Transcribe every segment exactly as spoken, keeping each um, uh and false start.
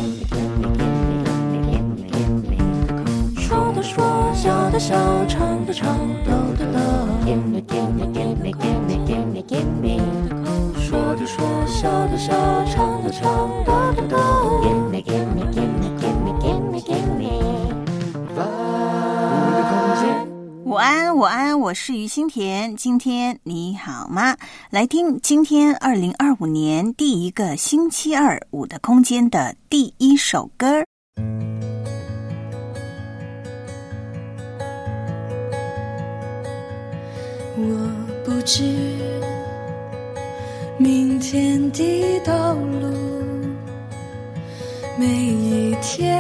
说的说，笑的笑，唱的唱，逗的逗。说的说，笑的笑，唱的唱，逗的逗。 午安，午安，我是于心田。今天你好吗？来听今天二零二五年第一个星期二五的空间的第一首歌。 我不知明天的道路，每一天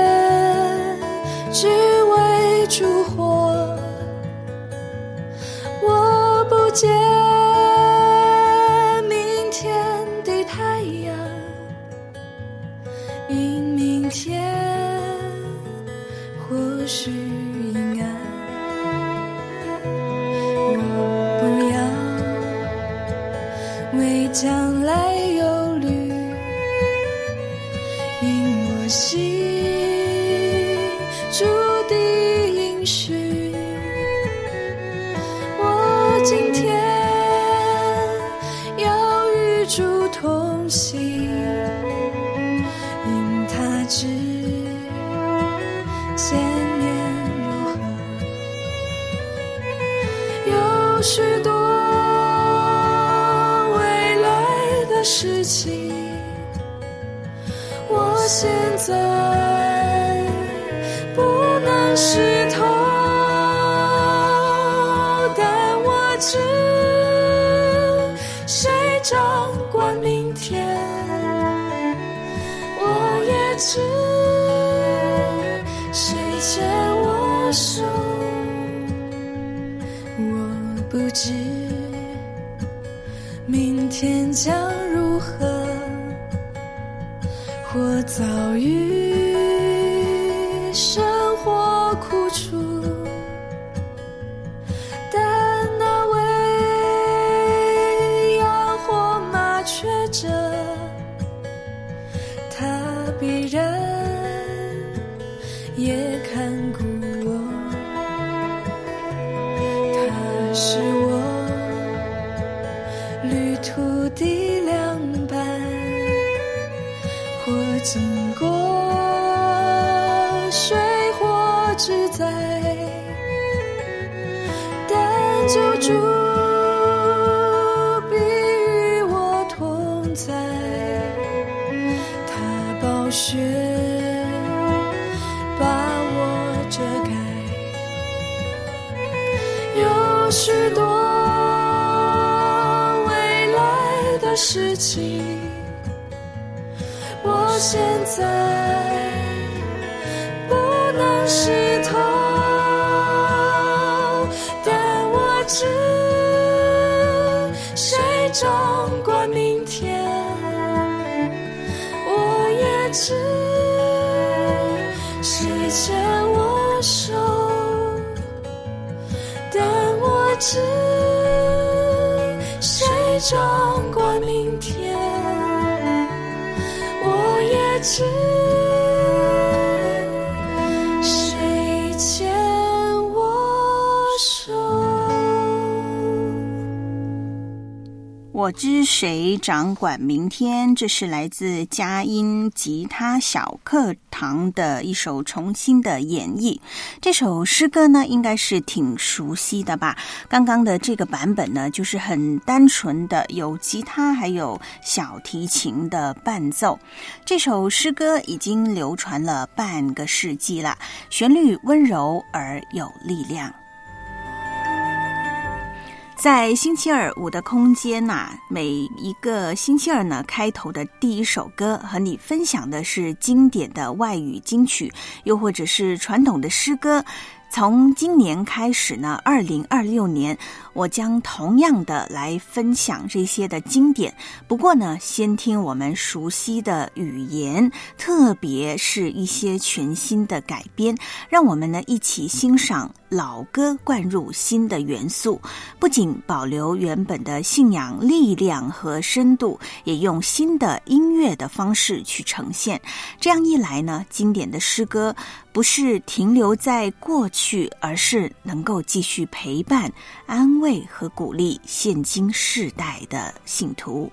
只为烛火，我不见明天的太阳，因明天或许阴暗。我不要为将来忧虑，因我心注定应许，我今天要与主同行，因他知千年如何。有许多未来的事情，我现在不能识透，但我知谁掌管明天，我也知谁牵我手。我不知明天将如何，或遭遇生活苦楚，但那位养活麻雀者，他必然也看顾我，他是我旅途的良伴，或经过水火之灾，但救主必与我同在，他宝血把我遮盖。有许多未来的事情，我现在不能识透，但我知谁掌管明天，我也知谁牵我手，但我知谁掌管明天，我也知谁牵我手。 我知谁掌管明天，这是来自佳音吉他小课堂的一首重新的演绎。这首诗歌呢，应该是挺熟悉的吧。刚刚的这个版本呢，就是很单纯的有吉他还有小提琴的伴奏。这首诗歌已经流传了半个世纪了，旋律温柔而有力量。在星期二五的空间呐、啊，每一个星期二呢，开头的第一首歌和你分享的是经典的外语金曲，又或者是传统的诗歌。 从今年开始呢，二零二六年，我将同样的来分享这些的经典。不过呢，先听我们熟悉的语言，特别是一些全新的改编，让我们呢一起欣赏老歌灌入新的元素，不仅保留原本的信仰力量和深度，也用新的音乐的方式去呈现。这样一来呢，经典的诗歌不是停留在过去，而是能够继续陪伴、安慰和鼓励现今世代的信徒。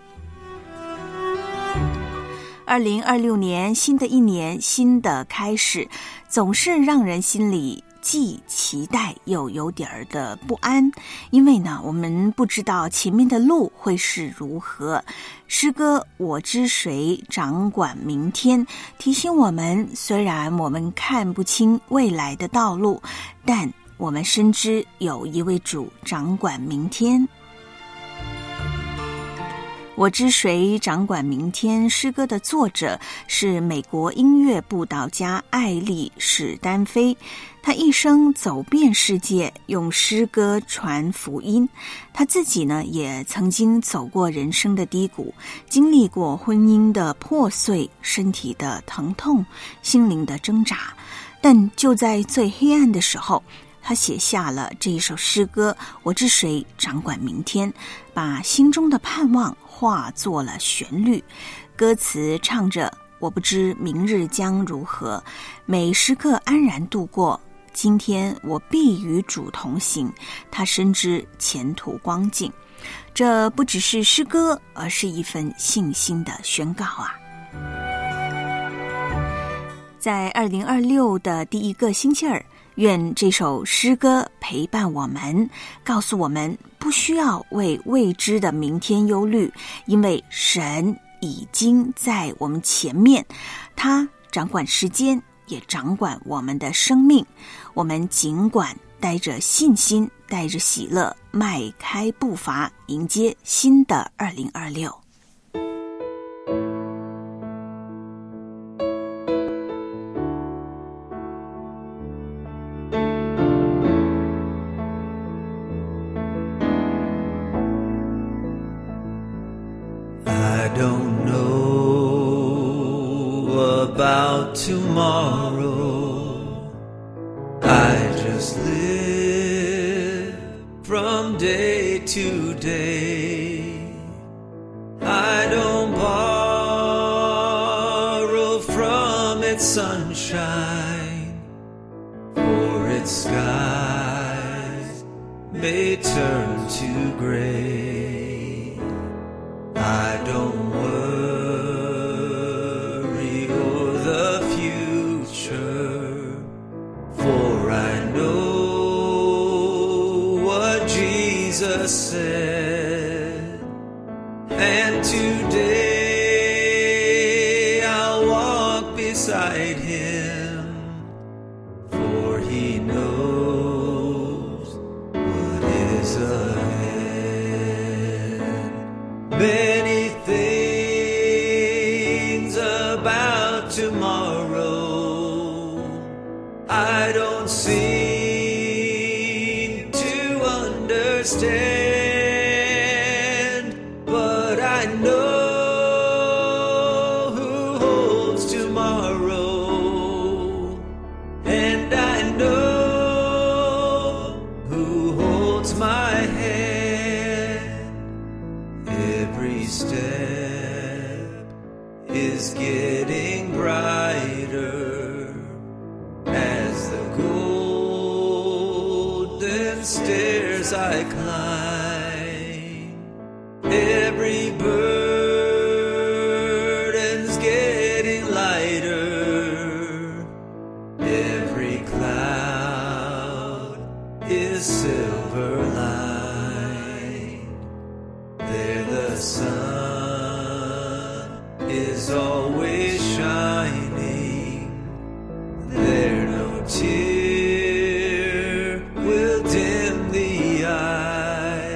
二零二六年，新的一年，新的开始，总是让人心里既期待又有点儿的不安，因为呢，我们不知道前面的路会是如何。诗歌《我知谁掌管明天》提醒我们，虽然我们看不清未来的道路，但我们深知有一位主掌管明天。我知谁掌管明天诗歌的作者是美国音乐布道家艾莉史丹菲，他一生走遍世界，用诗歌传福音。他自己呢，也曾经走过人生的低谷，经历过婚姻的破碎、身体的疼痛、心灵的挣扎。但就在最黑暗的时候，他写下了这一首诗歌《我知谁掌管明天》，把心中的盼望化作了旋律。歌词唱着：我不知明日将如何，每时刻安然度过，今天我必与主同行，他深知前途光景。这不只是诗歌，而是一份信心的宣告啊！在二零二六的第一个星期二，愿这首诗歌陪伴我们，告诉我们不需要为未知的明天忧虑，因为神已经在我们前面，他掌管时间，也掌管我们的生命。我们尽管带着信心，带着喜乐，迈开步伐，迎接新的二零二六。 I don't know about tomorrow. I just live from day to day. I don't borrow from its sunshine, for its skies may turn to gray. I don't worry o'er the future, for I know what Jesus said, and today I'll walk beside him, for he knows what is ahead. Many things about tomorrow I don't seem to understand, but I know who holds tomorrow, and I know who holds my hand. Every step is getting brighter as the golden stairs I climb. Every burden's getting lighter. Every cloud is silver lined. There the sun is always shining. There no tear will dim the eye.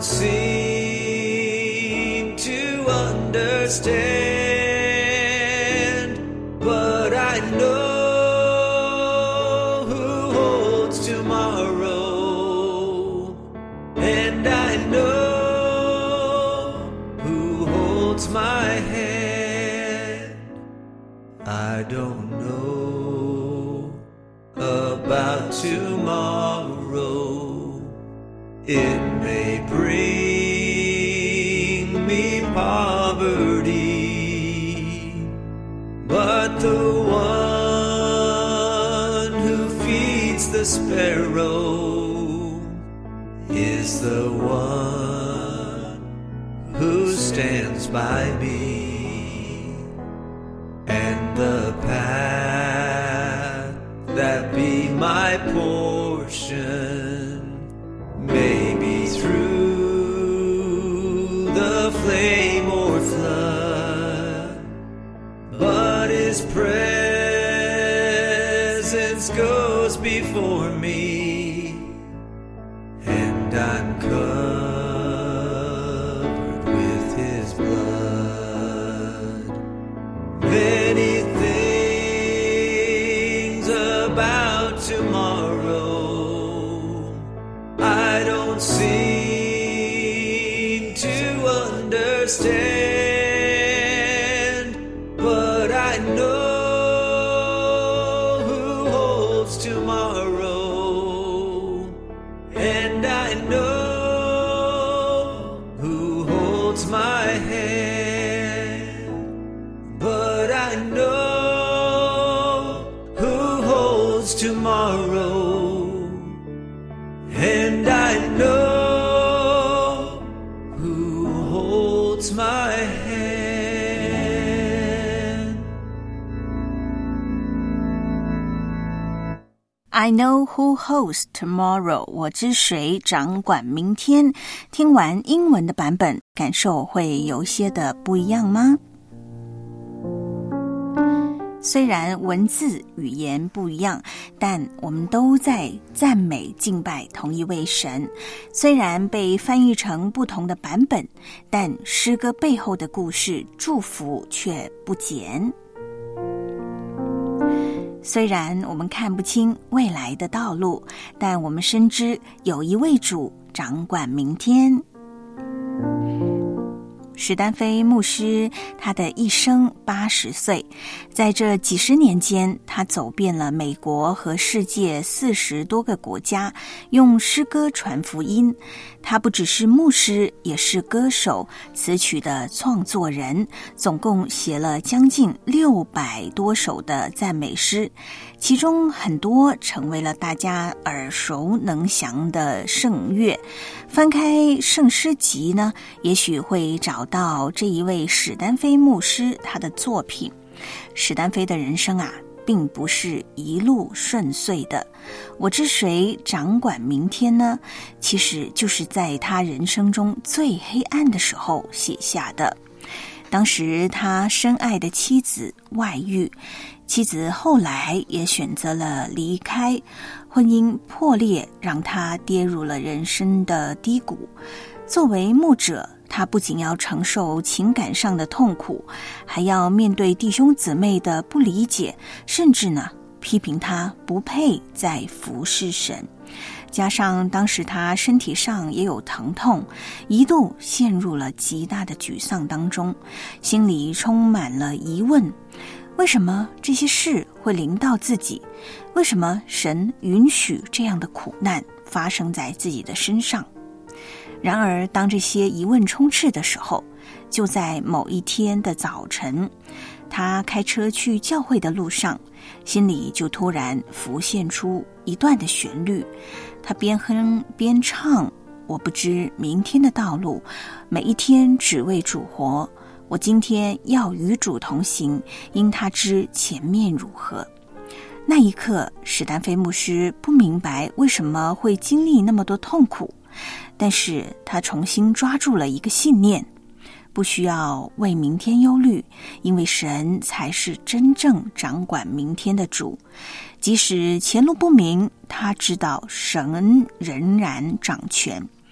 don't seem to understand, but I know who holds tomorrow, and I know who holds my hand. I don't know about tomorrow. It may bring me poverty, but the one who feeds the sparrow is the one who stands by me. And the path that be my portion may be through the flame or flood, but His presence goes before me, and I'm covered with His blood. Many things about tomorrow I don't seem to understand, but I know who holds tomorrow, and I know who holds my hand, but I know who holds tomorrow, and I know who holds my hand. I know who holds tomorrow. 我知谁掌管明天。听完英文的版本，感受会有些的不一样吗？虽然文字语言不一样，但我们都在赞美敬拜同一位神。虽然被翻译成不同的版本，但诗歌背后的故事祝福却不减。虽然我们看不清未来的道路，但我们深知有一位主掌管明天。史丹菲牧师他的一生八十岁，在这几十年间，他走遍了美国和世界四十多个国家，用诗歌传福音。他不只是牧师，也是歌手、词曲的创作人，总共写了将近六百多首的赞美诗，其中很多成为了大家耳熟能详的圣乐。翻开圣诗集呢，也许会找到这一位史丹菲牧师他的作品。史丹菲的人生啊，并不是一路顺遂的。我知谁掌管明天呢？其实就是在他人生中最黑暗的时候写下的。当时他深爱的妻子外遇，妻子后来也选择了离开，婚姻破裂让他跌入了人生的低谷。作为牧者，他不仅要承受情感上的痛苦，还要面对弟兄姊妹的不理解，甚至呢批评他不配再服侍神。加上当时他身体上也有疼痛，一度陷入了极大的沮丧当中，心里充满了疑问：为什么这些事会临到自己？为什么神允许这样的苦难发生在自己的身上？然而当这些疑问充斥的时候，就在某一天的早晨，他开车去教会的路上，心里就突然浮现出一段的旋律。他边哼边唱：我不知明天的道路，每一天只为主活，我今天要与主同行，因他知前面如何。那一刻，史丹菲牧师不明白为什么会经历那么多痛苦，但是他重新抓住了一个信念：不需要为明天忧虑，因为神才是真正掌管明天的主。即使前路不明，他知道神仍然掌权。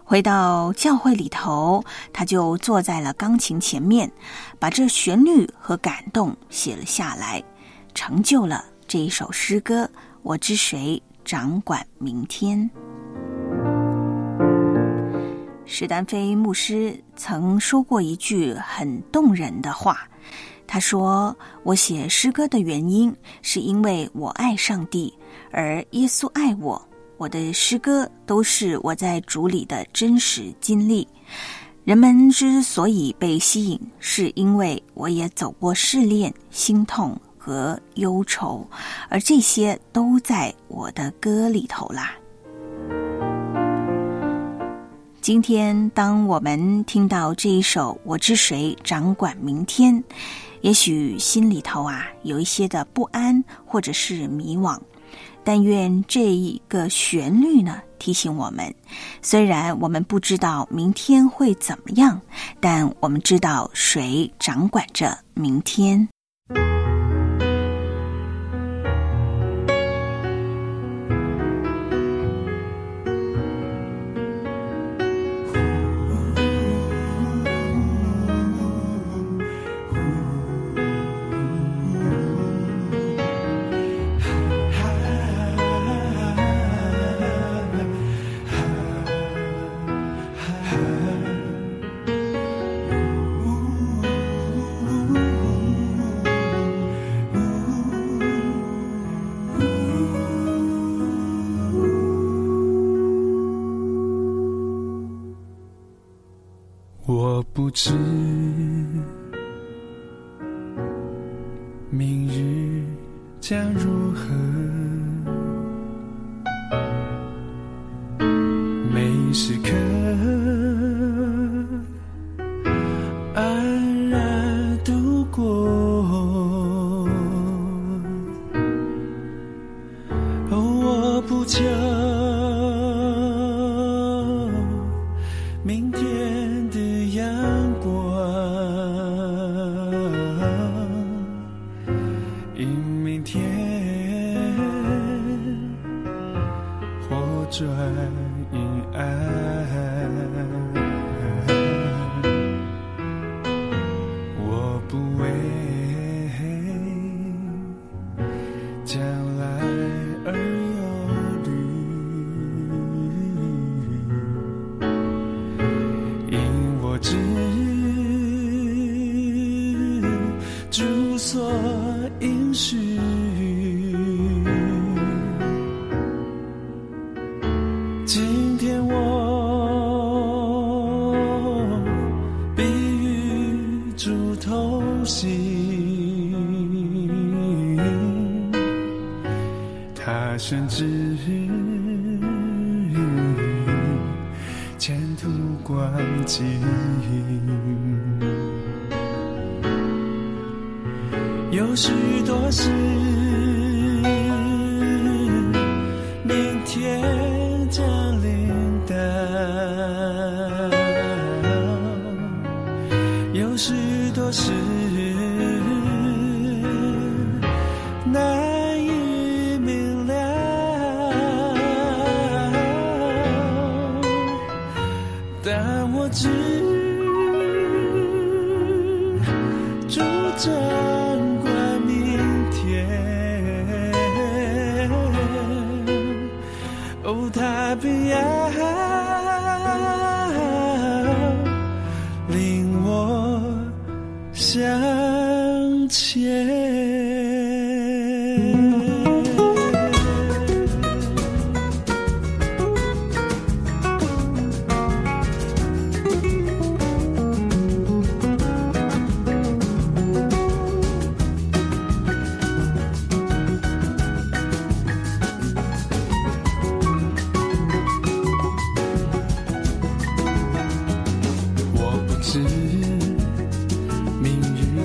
回到教会里头，他就坐在了钢琴前面，把这旋律和感动写了下来，成就了这一首诗歌《我知谁掌管明天》。史丹菲牧师曾说过一句很动人的话，他说，我写诗歌的原因是因为我爱上帝，而耶稣爱我，我的诗歌都是我在主里的真实经历。人们之所以被吸引，是因为我也走过试炼、心痛和忧愁，而这些都在我的歌里头啦。今天当我们听到这一首《我知谁掌管明天》，也许心里头啊有一些的不安或者是迷惘，但愿这一个旋律呢提醒我们，虽然我们不知道明天会怎么样，但我们知道谁掌管着明天。 我不知明日将如何，每时刻安然度过，哦，我不求明天的阳光，因明天或转阴暗，我不为将来而忧虑，因我知主所应许，今天我必与主同行，他深知前途光景，有许多事明天降临到，有许多事难以明了，但我知主掌管明天，哦，他必要领我向前。明日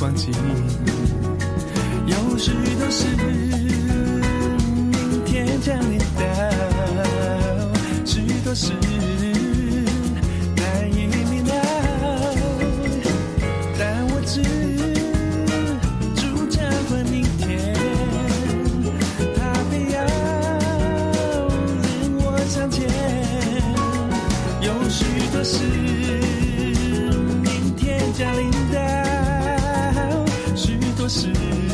放弃。有许多事明天降临到，许多事难以明了，但我知主掌管明天，他必要领我向前。有许多事明天降临到，许多事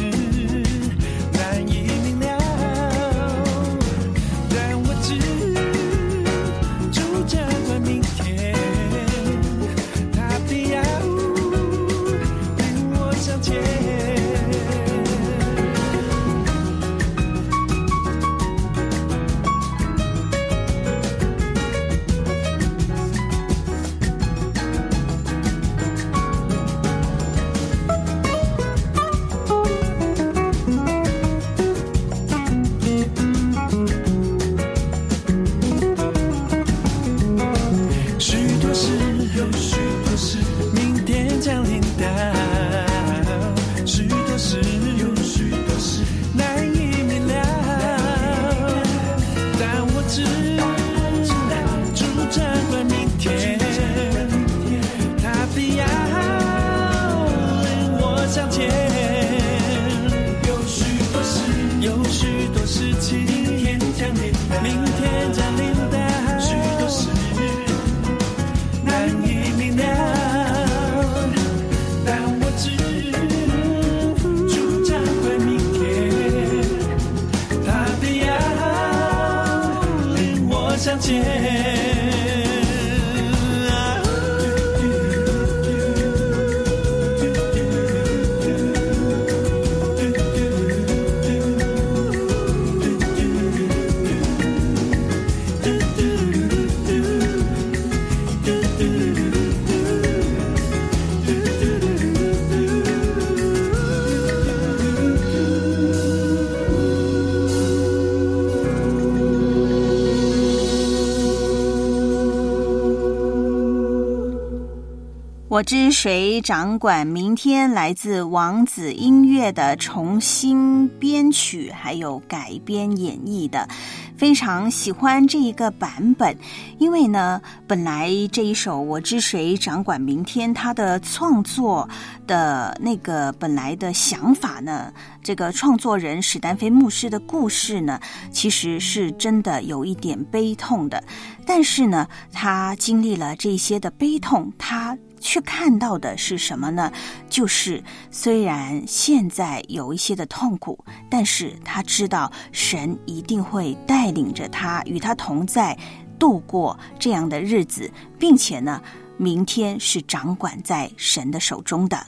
我知谁掌管明天，来自王子音乐的重新编曲还有改编演绎的，非常喜欢这一个版本。因为呢，本来这一首我知谁掌管明天，它的创作的那个本来的想法呢，这个创作人史丹菲牧师的故事呢，其实是真的有一点悲痛的。但是呢，他经历了这些的悲痛，他去看到的是什么呢？就是虽然现在有一些的痛苦，但是他知道神一定会带领着他，与他同在，度过这样的日子，并且呢，明天是掌管在神的手中的。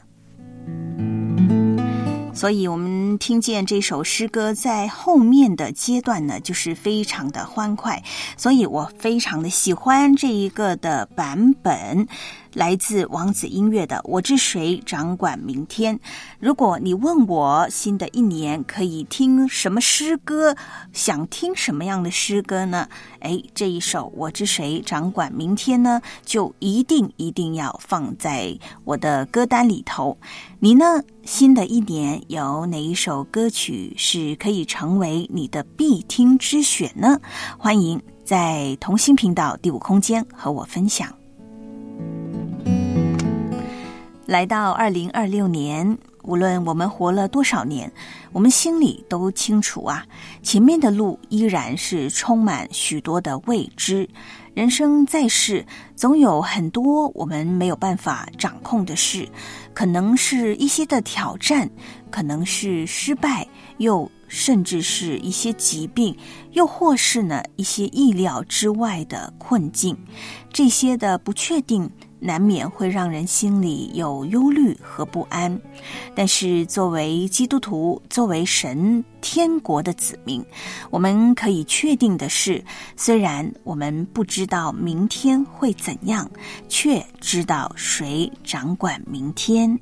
所以我们听见这首诗歌在后面的阶段呢，就是非常的欢快，所以我非常的喜欢这一个的版本，来自王子音乐的我知谁掌管明天。如果你问我新的一年可以听什么诗歌，想听什么样的诗歌呢？诶，这一首我知谁掌管明天呢，就一定一定要放在我的歌单里头。你呢，新的一年有哪一首歌曲是可以成为你的必听之选呢？欢迎在同心频道第五空间和我分享。来到二零二六年，无论我们活了多少年，我们心里都清楚啊，前面的路依然是充满许多的未知。人生在世，总有很多我们没有办法掌控的事，可能是一些的挑战，可能是失败，又甚至是一些疾病，又或是呢一些意料之外的困境。这些的不确定难免会让人心里有忧虑和不安，但是作为基督徒，作为神天国的子民，我们可以确定的是，虽然我们不知道明天会怎样，却知道谁掌管明天。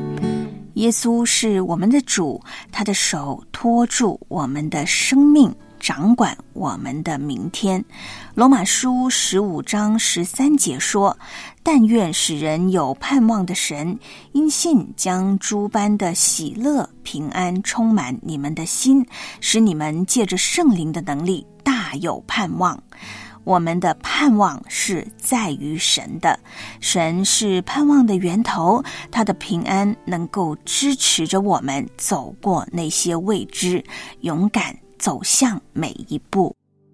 耶稣是我们的主，他的手托住我们的生命， 掌管我们的明天。罗马书十五章十三节说，但愿使人有盼望的神，因信将诸般的喜乐平安充满你们的心，使你们借着圣灵的能力大有盼望。我们的盼望是在于神的，神是盼望的源头，他的平安能够支持着我们走过那些未知，勇敢走向每一步。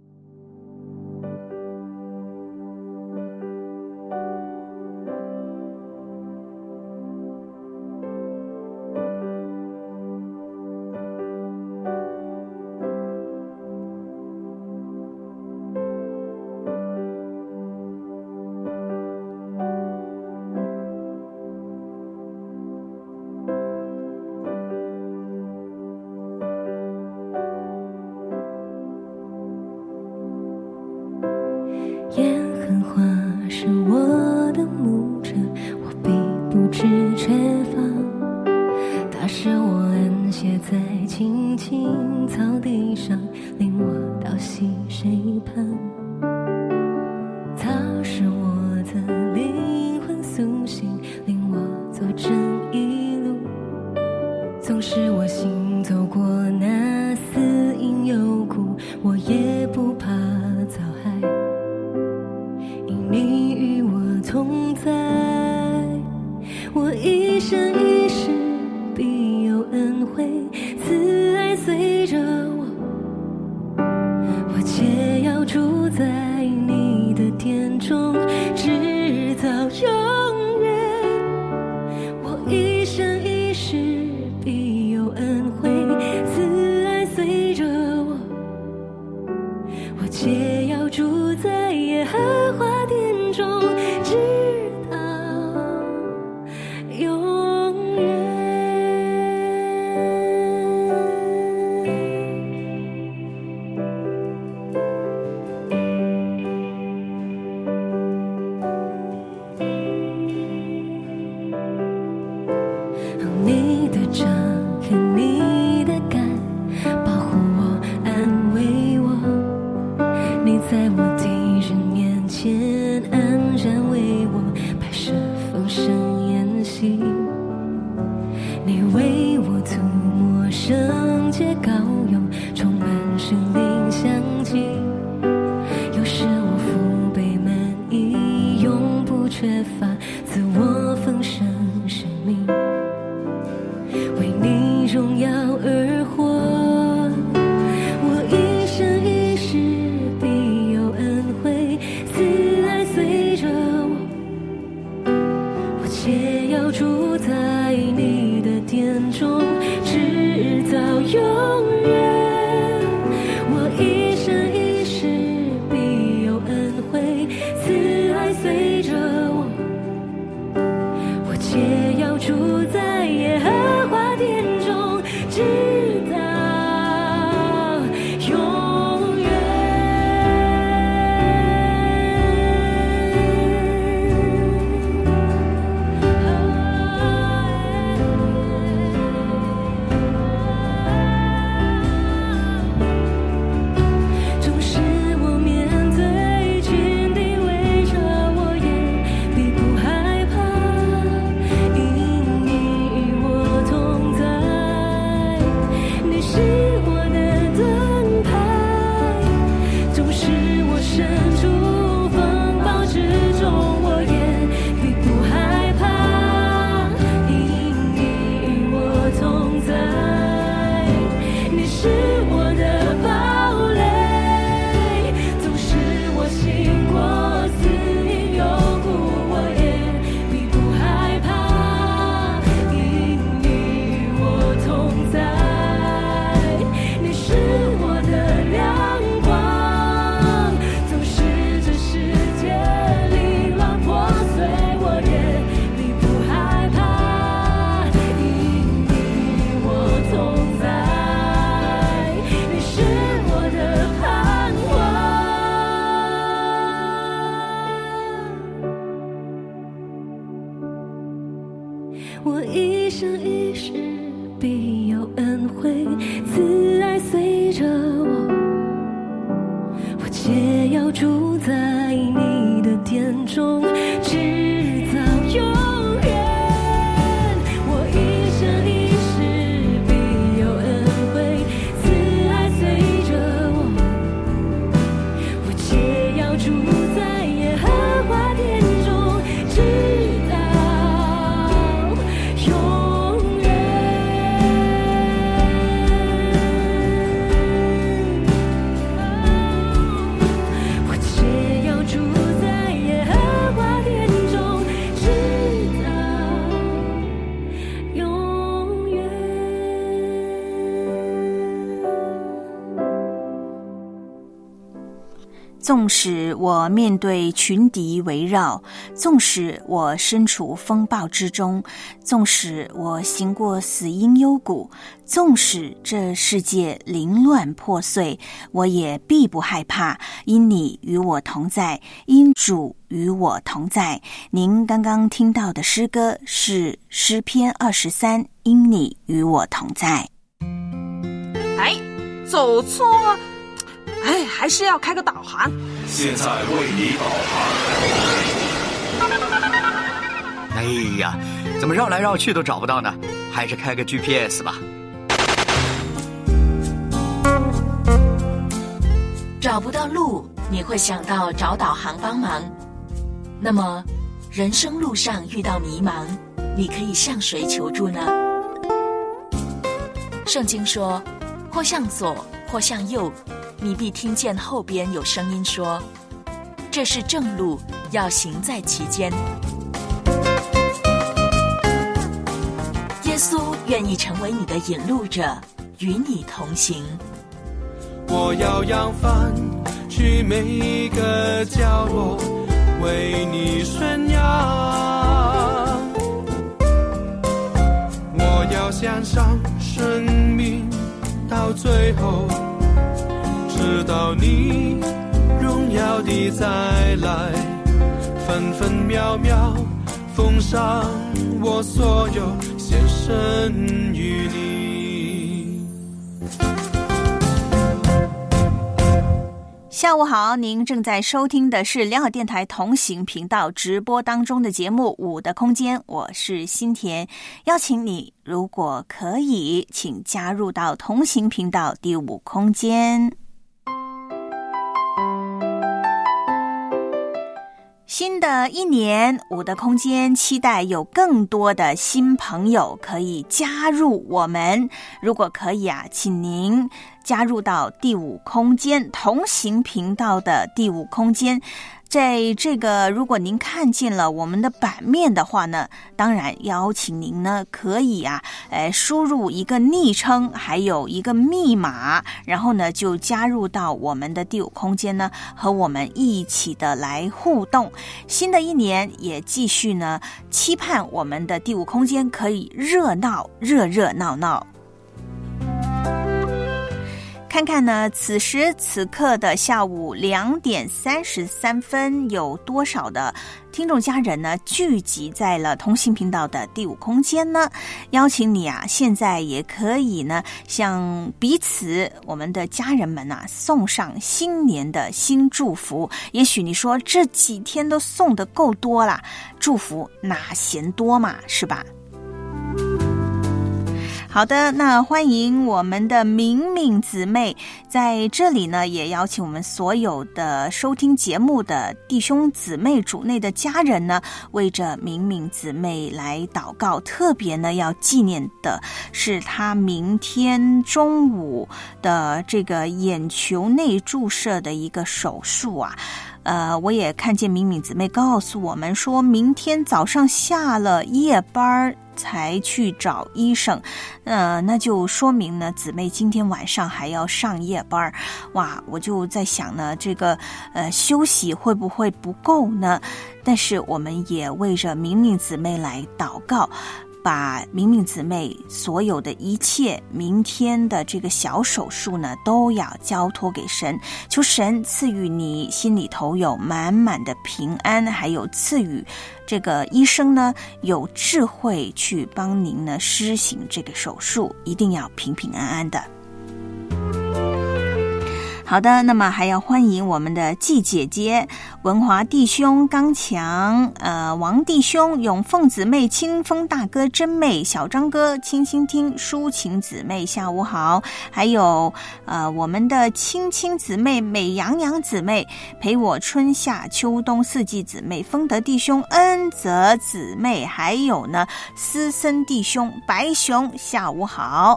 耶和华是我的牧者，我必不致缺乏。他使我安歇在青青草地上，领我到溪水旁。他使我的灵魂苏醒，领我走正义路。纵使我行走过那死荫幽谷，我也不怕遭害，你与我同在。我一生一世必有恩惠，慈爱随着我，我且要住在你的殿中，直到永远。我一生一世必有恩惠，慈爱随着我，我且要住在耶和华殿中，直到永远。你的杖和你的竿保护我，安慰我，你在我敌人面前安然为我摆设丰盛筵席，你为我涂抹圣洁膏油，充满圣灵香气。有时我腹背满溢，永不缺乏，赐我丰盛生命，为你荣耀而活。我一生一世必有恩惠，慈爱随着我，我且要住在你的殿中，直到永远。我一生一世必有恩惠，慈爱随着我，我且要住在耶和华殿中，直到永远。纵使我面对群敌围着我，也必不害怕，因你与我同在，你是我的盾牌。纵使我身处风暴之中，我也必不害怕，因你与我同在，你是我的堡垒。纵使我行过死荫幽谷，我也必不害怕，因你与我同在，你是我的亮光。纵使这世界凌乱破碎，我也必不害怕，因你与我同在，你是我的盼望。我一生一世必有恩惠，慈爱随着我， 住在你的殿中，直到永远。我一生一世必有恩惠，慈爱随着我，我且要住在耶和华殿中，直到永远。我且要住在耶和华殿中，直到永远。 纵使我面对群敌围绕，纵使我身处风暴之中，纵使我行过死荫幽谷，纵使这世界凌乱破碎，我也必不害怕，因你与我同在，因主与我同在。您刚刚听到的诗歌是诗篇二十三，因你与我同在。 哎，走错，哎，还是要开个导航。 现在为你导航。 哎呀，怎么绕来绕去都找不到呢？还是开个 G P S 吧。 找不到路，你会想到找导航帮忙。那么，人生路上遇到迷茫，你可以向谁求助呢？圣经说，或向左，或向右，你必听见后边有声音说，这是正路，要行在其间。耶稣愿意成为你的引路者，与你同行。 我要扬帆去每一个角落，为你宣扬。我要献上生命到最后，直到你荣耀地再来，分分秒秒奉上我所有，献身于你。 下午好，您正在收听的是良好电台同行频道直播当中的节目《五的空间》，我是新田，邀请你，如果可以，请加入到同行频道第五空间。新的一年，五的空间期待有更多的新朋友可以加入我们。如果可以啊，请您加入到第五空间同行频道的第五空间。在这个，如果您看见了我们的版面的话呢，当然邀请您呢可以啊，呃，输入一个昵称，还有一个密码，然后呢就加入到我们的第五空间呢，和我们一起的来互动。新的一年也继续呢，期盼我们的第五空间可以热闹，热热闹闹。看看呢，此时此刻的下午两点三十三分，有多少的听众家人呢聚集在了同行频道的第五空间呢？邀请你啊，现在也可以呢，向彼此我们的家人们啊送上新年的新祝福。也许你说这几天都送得够多啦，祝福哪嫌多嘛，是吧？好的，那欢迎我们的敏敏姊妹在这里呢，也邀请我们所有的收听节目的弟兄姊妹主内的家人呢，为着敏敏姊妹来祷告。特别呢，要纪念的是她明天中午的这个眼球内注射的一个手术啊。呃，我也看见敏敏姊妹告诉我们说，明天早上下了夜班才去找医生，呃，那就说明呢，姊妹今天晚上还要上夜班。哇，我就在想呢，这个呃休息会不会不够呢？但是我们也为着敏敏姊妹来祷告。把敏敏姊妹所有的一切，明天的这个小手术呢，都要交托给神，求神赐予你心里头有满满的平安，还有赐予这个医生呢有智慧去帮您呢施行这个手术，一定要平平安安的。 好的，那么还要欢迎我们的季姐姐、文华弟兄、刚强、呃王弟兄、永凤姊妹、清风大哥、真妹、小张哥、清清听、抒情姊妹，下午好。还有呃我们的青青姊妹、美洋洋姊妹、陪我春夏秋冬四季姊妹、丰德弟兄、恩泽姊妹，还有呢思森弟兄、白熊，下午好。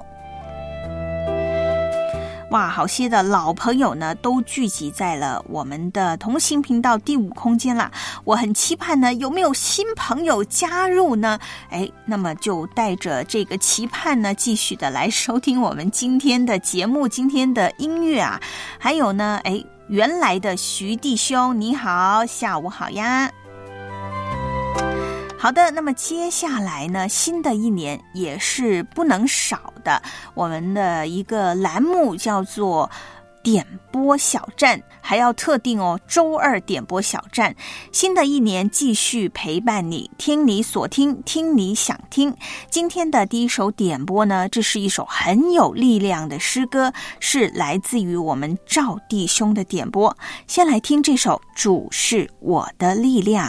哇，好些的老朋友呢都聚集在了我们的同行频道第五空间啦。我很期盼呢，有没有新朋友加入呢？哎，那么就带着这个期盼呢，继续的来收听我们今天的节目，今天的音乐啊，还有呢，哎，原来的徐弟兄，你好，下午好呀。好的，那么接下来呢，新的一年也是不能少的，我们的一个栏目叫做点播小站，还要特定哦，周二点播小站。新的一年继续陪伴你，听你所听，听你想听。今天的第一首点播呢，这是一首很有力量的诗歌，是来自于我们赵弟兄的点播。先来听这首《主是我的力量》。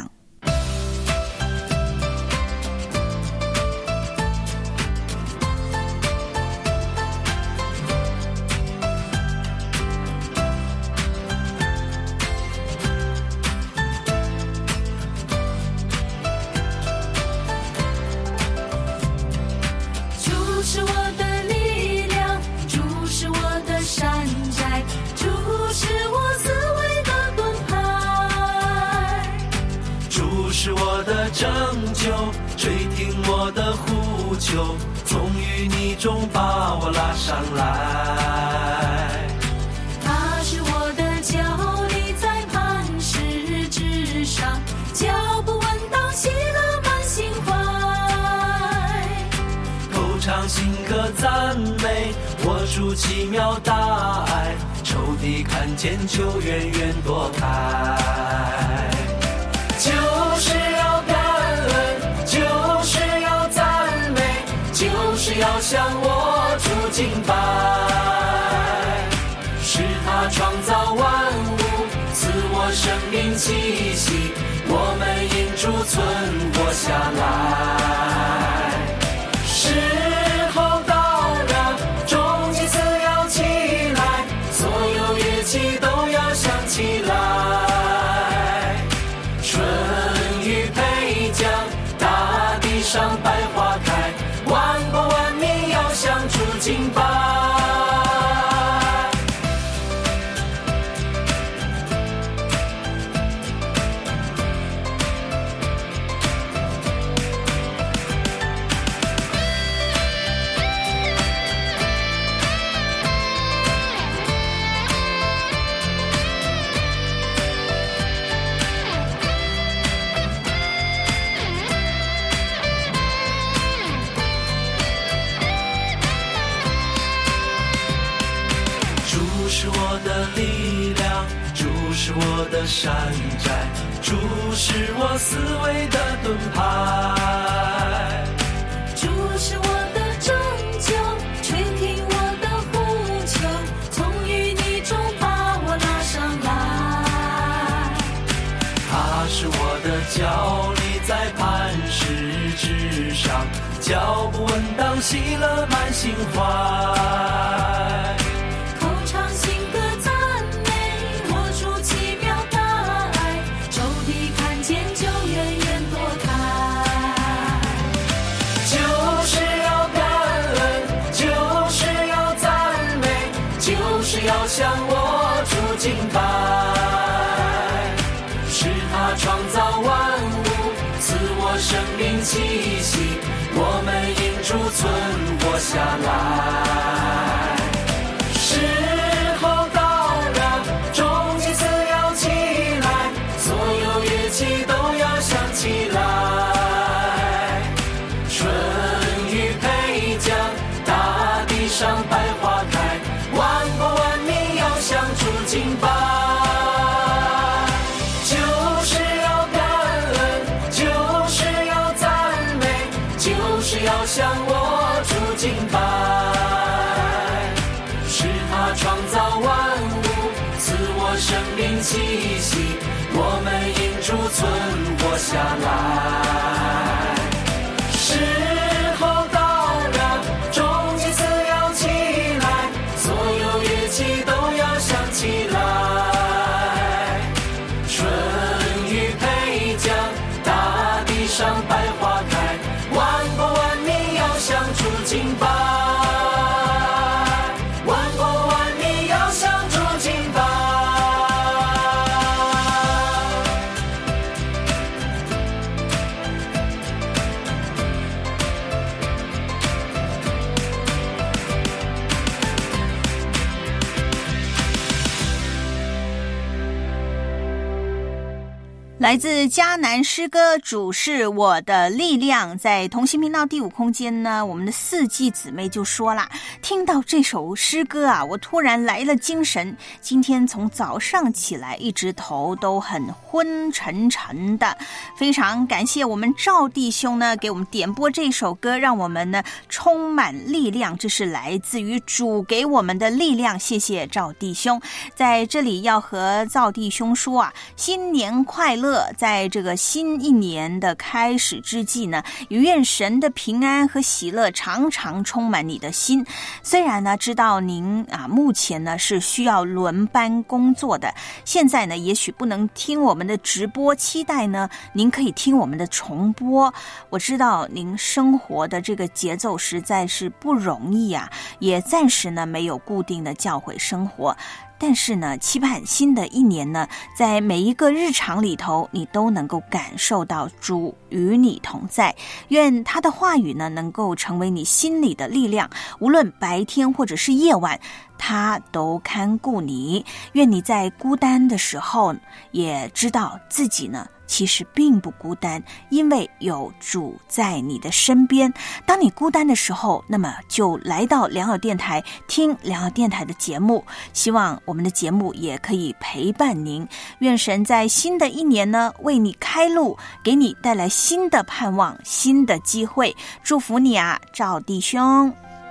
拯救，垂听我的呼求，从淤泥中把我拉上来。 他是我的脚立在磐石之上，脚不稳当喜乐满心怀。 口唱新歌赞美我主奇妙大爱，仇敌看见就远远躲开。就是要感恩，就是要赞美，就是要向我主敬拜。是他创造万物，赐我生命气息，我们因主存活下来。时候到了，终极词要起来，所有乐器都要响起来。上百花开，万国万民要向主敬拜。是我的山寨，主是我思维的盾牌， 主是我的拯救，垂听我的呼求，从淤泥中把我拉上来。 他是我的脚立在磐石之上，脚不稳当喜乐满心怀。要向我主敬拜，是他创造万物，赐我生命气息，我们因主存活下来。时候到了，终极词要起来，所有乐器都要响起来。春雨配将，大地上百花开，万国万民要向主敬拜。就是要感恩，就是要赞美，就是要向我主敬拜。是他创造万物， 生命气息，我们因主存活下来。时候到了，终极词要起来，所有乐器都要响起来。春雨配将，大地上百花开，万国万民要向主敬拜。 来自迦南诗歌，主是我的力量。在同心频道第五空间呢，我们的四季姊妹就说啦，听到这首诗歌啊，我突然来了精神。今天从早上起来，一直头都很昏沉沉的。非常感谢我们赵弟兄呢，给我们点播这首歌，让我们呢充满力量。这是来自于主给我们的力量，谢谢赵弟兄。在这里要和赵弟兄说啊，新年快乐！在这个新一年的开始之际呢，也愿神的平安和喜乐常常充满你的心。虽然呢，知道您啊目前呢是需要轮班工作的，现在呢也许不能听我们的直播，期待呢您可以听我们的重播。我知道您生活的这个节奏实在是不容易啊，也暂时呢没有固定的教会生活。但是呢，期盼新的一年呢，在每一个日常里头，你都能够感受到主与你同在。愿他的话语呢，能够成为你心里的力量，无论白天或者是夜晚，他都看顾你。愿你在孤单的时候，也知道自己呢其实并不孤单，因为有主在你的身边。当你孤单的时候，那么就来到良友电台，听良友电台的节目，希望我们的节目也可以陪伴您。愿神在新的一年呢，为你开路，给你带来新的盼望，新的机会。祝福你啊，赵弟兄。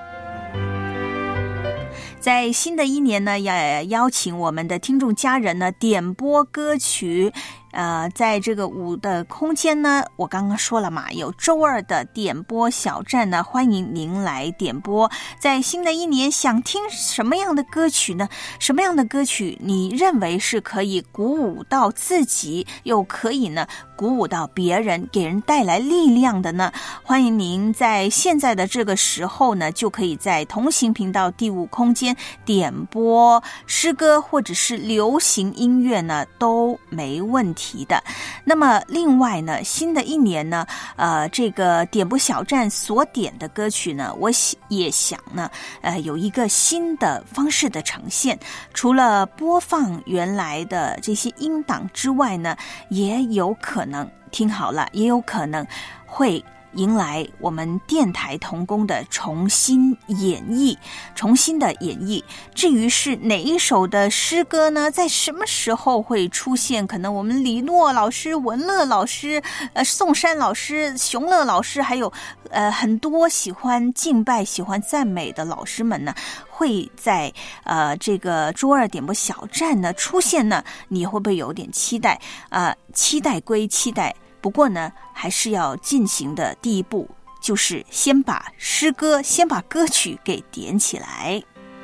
在新的一年呢，要邀请我们的听众家人呢点播歌曲。呃，在这个五的空间呢，我刚刚说了嘛，有周二的点播小站呢，欢迎您来点播。在新的一年，想听什么样的歌曲呢？什么样的歌曲你认为是可以鼓舞到自己，又可以呢鼓舞到别人，给人带来力量的呢？欢迎您在现在的这个时候呢，就可以在同行频道第五空间点播诗歌或者是流行音乐呢，都没问题的。那么另外呢，新的一年呢，呃，这个点播小站所点的歌曲呢，我也想呢，呃，有一个新的方式的呈现。除了播放原来的这些音档之外呢，也有可能，听好了，也有可能会迎来我们电台同工的重新演绎，重新的演绎。至于是哪一首的诗歌呢，在什么时候会出现，可能我们李诺老师、文乐老师、呃宋山老师、熊乐老师，还有呃很多喜欢敬拜、喜欢赞美的老师们呢，会在呃这个周二点播小站呢出现呢，你会不会有点期待？呃，期待归期待。不过呢，还是要进行的第一步，就是先把诗歌，先把歌曲给点起来。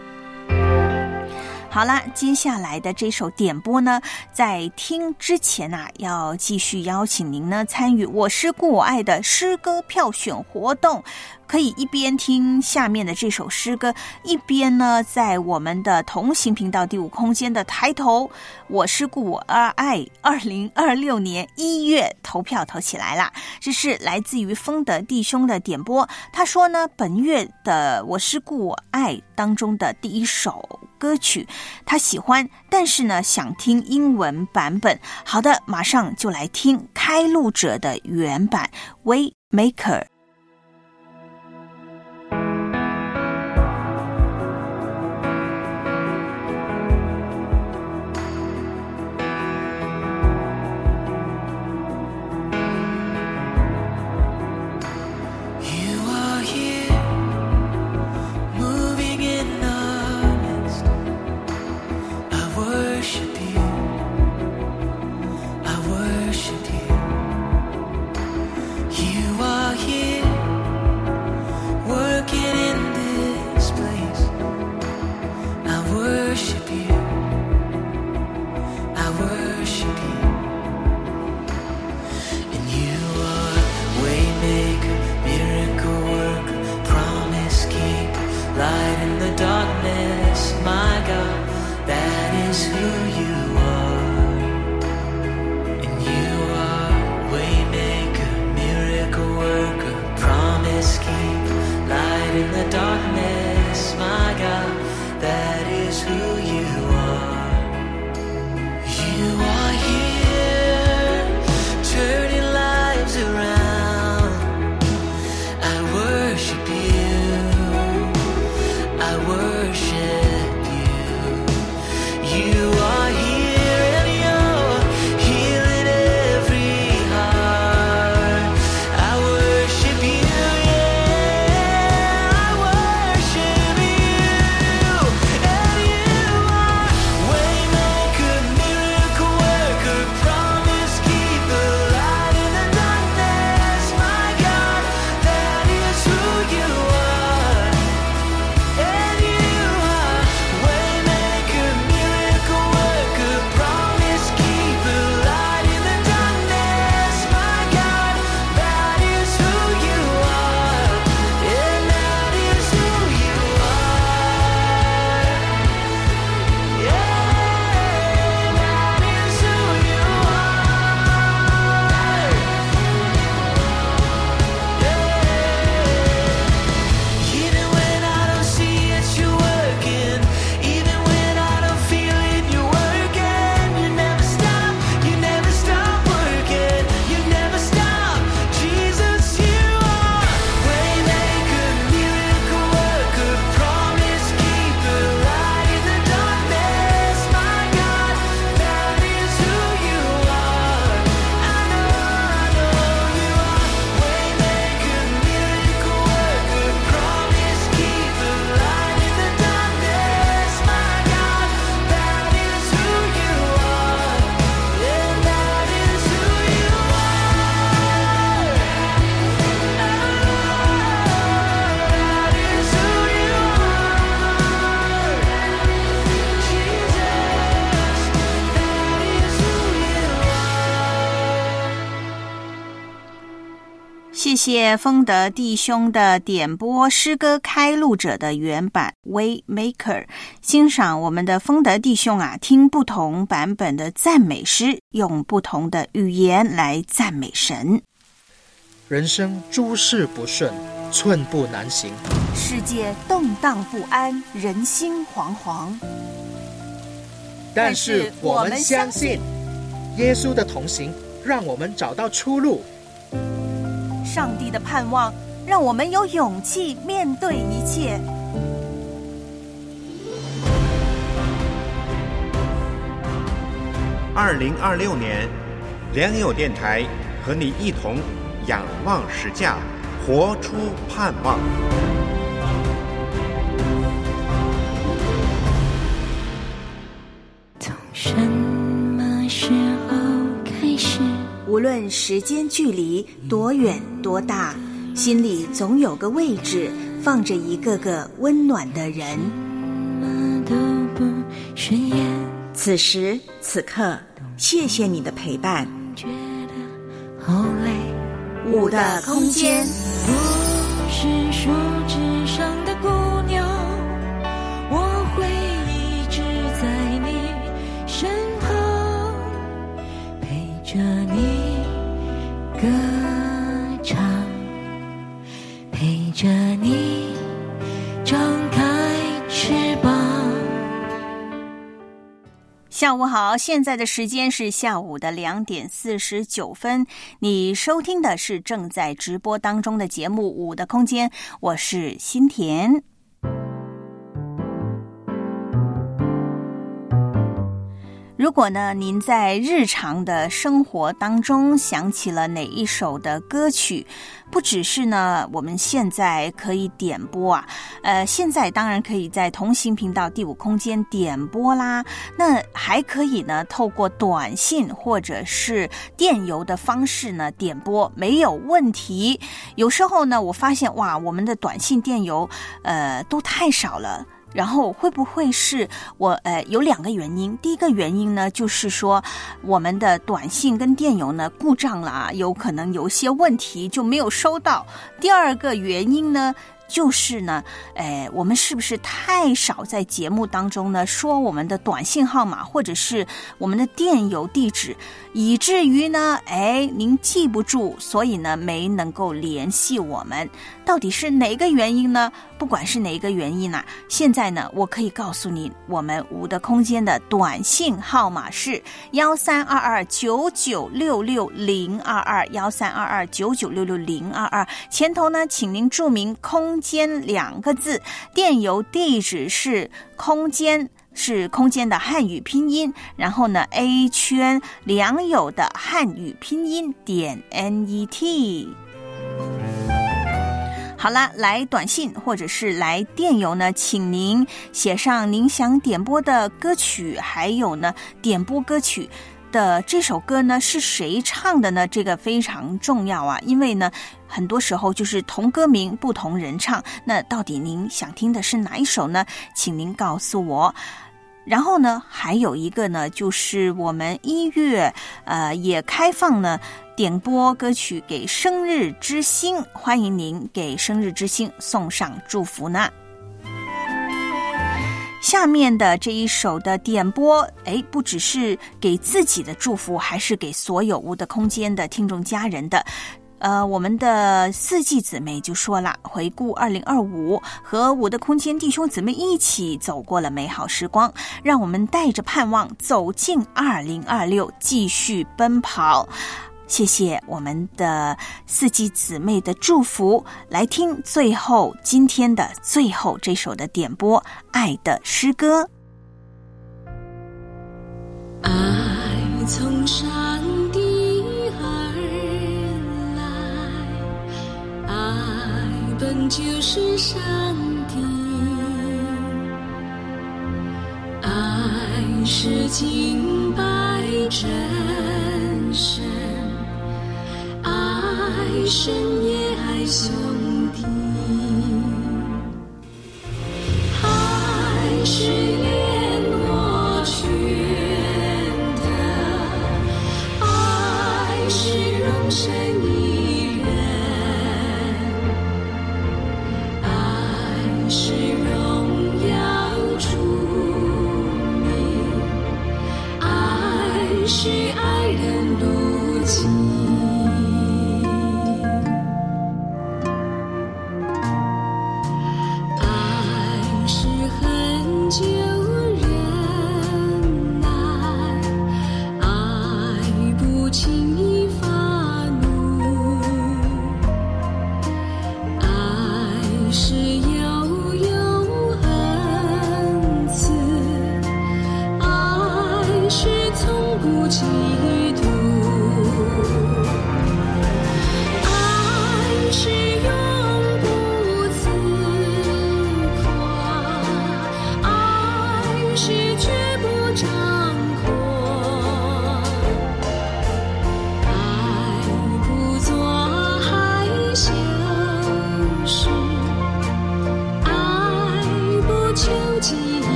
好啦，接下来的这首点播呢，在听之前啊，要继续邀请您呢参与我诗故我爱的诗歌票选活动。可以一边听下面的这首诗歌，一边呢在我们的同行频道第五空间的抬头我诗故我爱二零二六年一月投票投起来啦。这是来自于丰德弟兄的点播，他说呢，本月的我诗故我爱当中的第一首歌曲他喜欢，但是呢想听英文版本。好的，马上就来听开路者的原版 Waymaker。 worship you. in the darkness, my God, that is who you are. You are here, turning lives around. I worship you, I worship you. You are here and you're healing every heart. I worship you, yeah, I worship you. And you are waymaker, miracle worker, promise keeper, light in the darkness, my God, that is who you are. And you are waymaker, miracle worker, promise keeper, light in the darkness, my God, that is who you are. And that is who you are. Yeah, that is who you are. Yeah. Even when I don't see it, you're working. Even when I don't feel it, you're working. You never stop, you never stop working. You never stop, Jesus, you are waymaker, miracle worker, promise keeper, light in the darkness, my God, that is who you are. I know, I know you are waymaker, miracle worker, promise keeper, light in the darkness, my God, that is who you are. And that is who you are. That is who you are. Jesus, that is who you are. 谢谢丰德弟兄的点播诗歌开路者的原版 Waymaker， 欣赏我们的丰德弟兄啊，听不同版本的赞美诗，用不同的语言来赞美神。 人生诸事不顺，寸步难行， 世界动荡不安，人心惶惶。 但是我们相信耶稣的同行，让我们找到出路。 上帝的盼望让我们有勇气面对一切。 二零二六年，良友电台和你一同仰望实价，活出盼望。 从什么时候开始？ 无论时间距离多远多大，心里总有个位置，放着一个个温暖的人。 什么都不顺眼， 此时此刻，谢谢你的陪伴。 觉得好累。 五的空间， 我是树枝上的姑娘，我会一直在你身旁，陪着你歌唱，陪着你张开翅膀。 下午好，现在的时间是下午的两点四十九分。你收听的是正在直播当中的节目《五的空间》，我是新田。如果呢，您在日常的生活当中想起了哪一首的歌曲，不只是呢我们现在可以点播啊，呃，现在当然可以在同行频道第五空间点播啦，那还可以呢透过短信或者是电邮的方式呢点播，没有问题。有时候呢我发现哇，我们的短信电邮呃都太少了，然后会不会是我呃有两个原因？第一个原因呢，就是说我们的短信跟电邮呢故障了啊，有可能有些问题就没有收到。第二个原因呢， 就是呢，哎，我们是不是太少在节目当中呢说我们的短信号码或者是我们的电邮地址，以至于呢，哎，您记不住，所以呢没能够联系我们。到底是哪个原因呢？不管是哪一个原因呢、啊，现在呢，我可以告诉你，我们无的空间的短信号码是幺三二二九九六六零二二幺三二二九九六六零二二，前头呢，请您注明空间两个字，电邮地址是空间。是空间的汉语拼音，然后呢 A 圈良友的汉语拼音点 net。好了，来短信或者是来电邮呢，请您写上您想点播的歌曲，还有呢点播歌曲的这首歌呢是谁唱的呢？这个非常重要啊，因为呢很多时候就是同歌名不同人唱，那到底您想听的是哪一首呢？请您告诉我。然后呢，还有一个呢，就是我们一月呃也开放呢点播歌曲给生日之星，欢迎您给生日之星送上祝福呢。下面的这一首的点播，哎，不只是给自己的祝福，还是给所有无的空间的听众家人的。呃，我们的四季姊妹就说了，回顾二零二五，和我的空间弟兄姊妹一起走过了美好时光，让我们带着盼望走进二零二六，继续奔跑。谢谢我们的四季姊妹的祝福，来听最后今天的最后这首的点播，爱的诗歌。 爱从上帝而来，爱本就是上帝，爱是敬拜真神，爱神也爱兄弟，爱是联络全的，爱是容身一人，爱是荣耀主名，爱是爱人路径。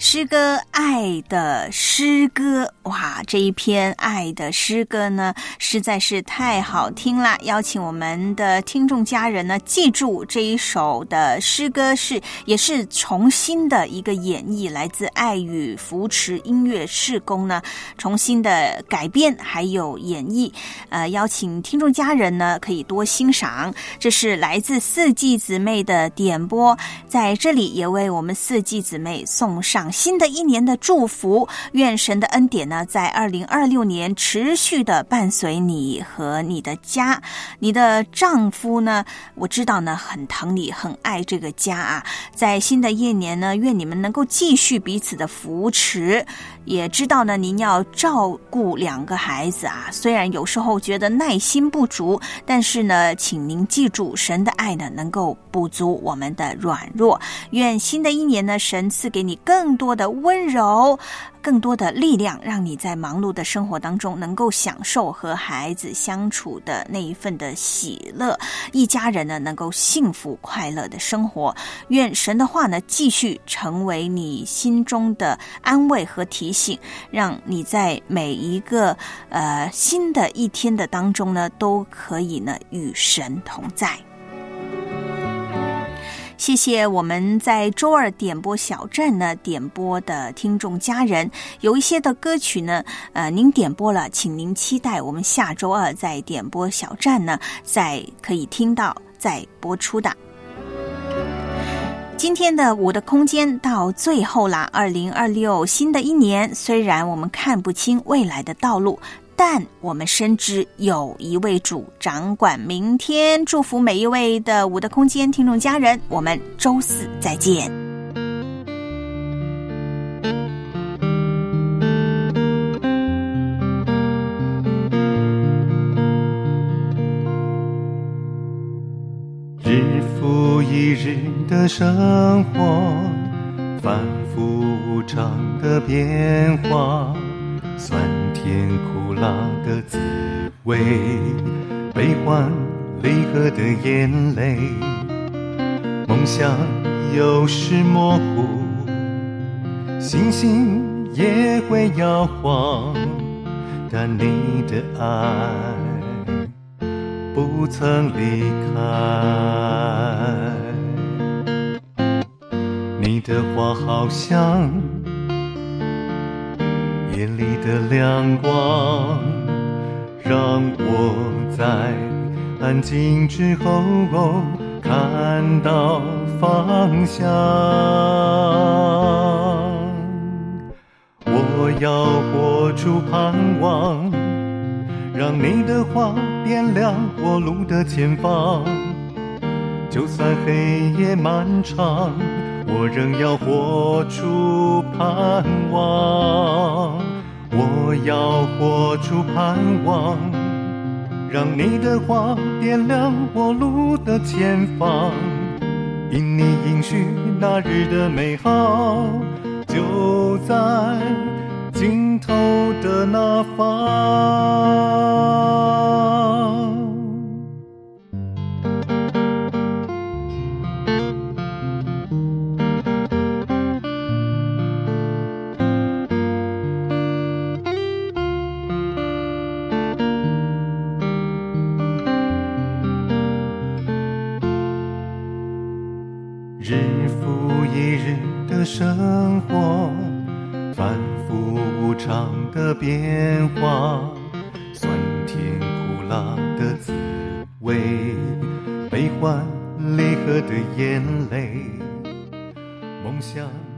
诗歌爱的诗歌，哇，这一篇爱的诗歌呢实在是太好听了，邀请我们的听众家人呢记住这一首的诗歌是也是重新的一个演绎，来自爱与扶持音乐事工呢重新的改编还有演绎，呃，邀请听众家人呢可以多欣赏。这是来自四季姊妹的点播，在这里也为我们四季姊妹送上新的一年的祝福，愿神的恩典呢在二零二六年持续的伴随你和你的家。你的丈夫呢，我知道呢很疼你，很爱这个家啊。在新的一年呢，愿你们能够继续彼此的扶持，也知道呢您要照顾两个孩子啊，虽然有时候觉得耐心不足，但是呢请您记住神的爱呢能够补足我们的软弱。愿新的一年呢神赐给你更多的温柔，更多的力量，让你在忙碌的生活当中能够享受和孩子相处的那一份的喜乐，一家人呢能够幸福快乐的生活。愿神的话呢继续成为你心中的安慰和提醒，让你在每一个呃新的一天的当中呢都可以呢与神同在。谢谢我们在周二点播小站呢点播的听众家人，有一些的歌曲呢呃，您点播了，请您期待我们下周二在点播小站呢再可以听到再播出的。今天的我的空间到最后啦，二零二六新的一年，虽然我们看不清未来的道路，但我们深知有一位主掌管明天。祝福每一位的我的空间听众家人，我们周四再见。 日复一日的生活，反复无常的变化，酸甜苦辣的滋味，悲欢离合的眼泪，梦想有时模糊，星星也会摇晃，但你的爱不曾离开。你的话好像夜里的亮光，让我在安静之后看到方向。我要活出盼望，让你的话点亮我路的前方。就算黑夜漫长，我仍要活出盼望。我要活出盼望，让你的话点亮我路的前方。因你应许那日的美好，就在尽头的那方。日复一日的生活，反复无常的变化，酸甜苦辣的滋味，悲欢离合的眼泪，梦想